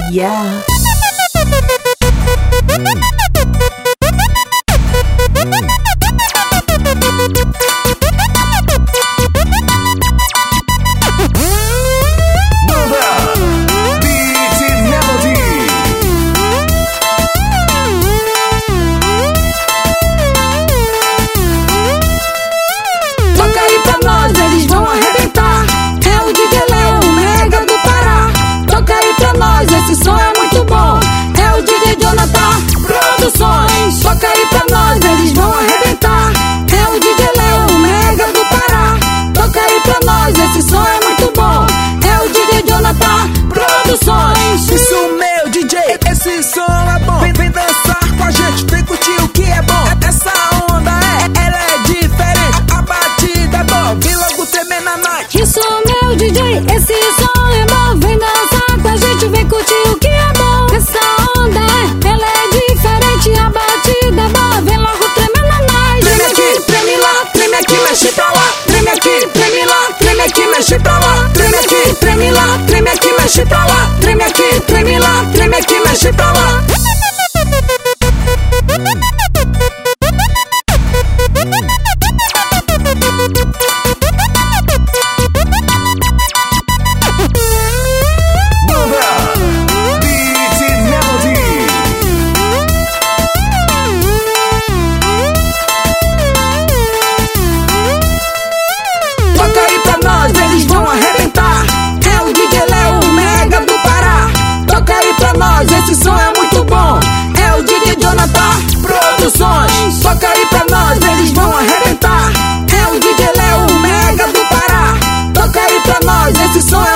Yeah. Esse som é muito bom, é o DJ Jonathan Produções. Toca aí pra nós, eles vão arrebentar. É o DJ Léo, o Mega do Pará. Toca aí pra nós, esse som é muito bom, é o DJ Jonathan Produções. Isso, meu DJ, esse som é bom. Vem dançar com a gente, vem curtir o que é bom. Essa onda ela é diferente, a batida é boa, vem logo tremer na night. Isso, meu DJ, esse som é bom. Vem dançar com a gente, vem curtir o que é bom. Essa onda ela é diferente, a batida é boa, vem logo tremer na night. Treme aqui, treme lá, treme aqui, mexe pra lá. Treme aqui, treme lá, treme aqui, mexe pra lá. Treme aqui, treme lá, treme aqui, mexe pra lá. Treme aqui, treme lá, treme aqui, mexe pra lá. Eles vão arrebentar. É o DJ Léo, o Mega do Pará. Toca aí pra nós, esse som é muito bom. É o DJ Jonathan Produções. Toca aí pra nós, eles vão arrebentar. É o DJ Léo, o Mega do Pará. Toca aí pra nós, esse som é